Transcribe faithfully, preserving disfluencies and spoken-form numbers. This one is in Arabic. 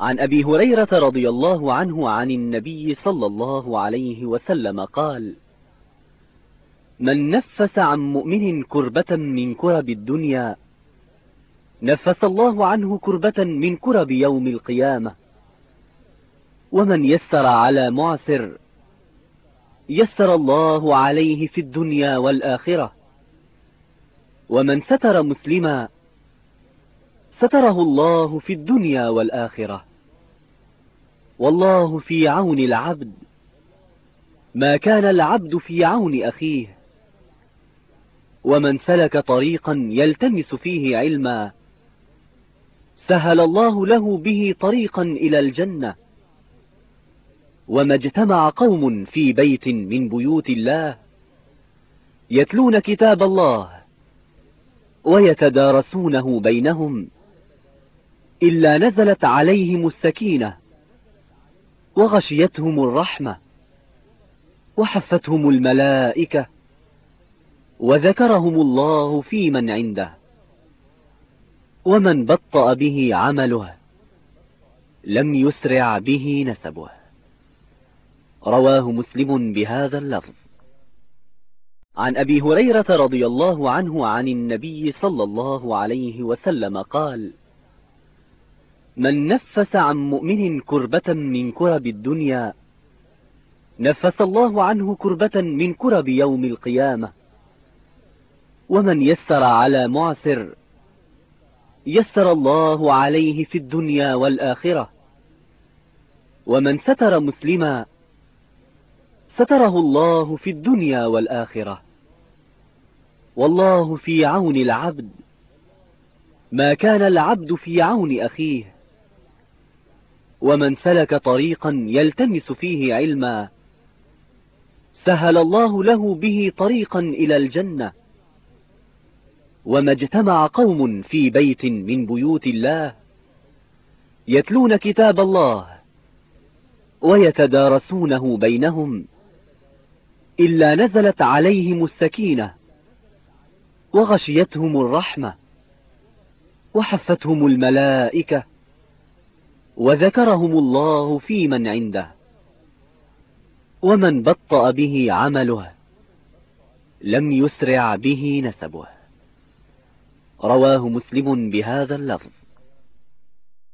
عن أبي هريرة رضي الله عنه عن النبي صلى الله عليه وسلم قال: من نفس عن مؤمن كربة من كرب الدنيا نفس الله عنه كربة من كرب يوم القيامة. ومن يسر على معسر يسر الله عليه في الدنيا والآخرة. ومن ستر مسلما ستره الله في الدنيا والآخرة. والله في عون العبد ما كان العبد في عون أخيه. ومن سلك طريقا يلتمس فيه علما سهل الله له به طريقا إلى الجنة. وما اجتمع قوم في بيت من بيوت الله يتلون كتاب الله ويتدارسونه بينهم إلا نزلت عليهم السكينة وغشيتهم الرحمة وحفتهم الملائكة وذكرهم الله في من عنده. ومن بطأ به عمله لم يسرع به نسبه. رواه مسلم بهذا اللفظ. عن أبي هريرة رضي الله عنه عن النبي صلى الله عليه وسلم قال: من نفس عن مؤمن كربة من كرب الدنيا نفس الله عنه كربة من كرب يوم القيامة. ومن يسر على معسر يسر الله عليه في الدنيا والآخرة. ومن ستر مسلما ستره الله في الدنيا والآخرة. والله في عون العبد ما كان العبد في عون أخيه. ومن سلك طريقا يلتمس فيه علما سهل الله له به طريقا إلى الجنة. وما اجتمع قوم في بيت من بيوت الله يتلون كتاب الله ويتدارسونه بينهم إلا نزلت عليهم السكينة وغشيتهم الرحمة وحفتهم الملائكة وذكرهم الله في من عنده. ومن بطأ به عمله لم يسرع به نسبه. رواه مسلم بهذا اللفظ.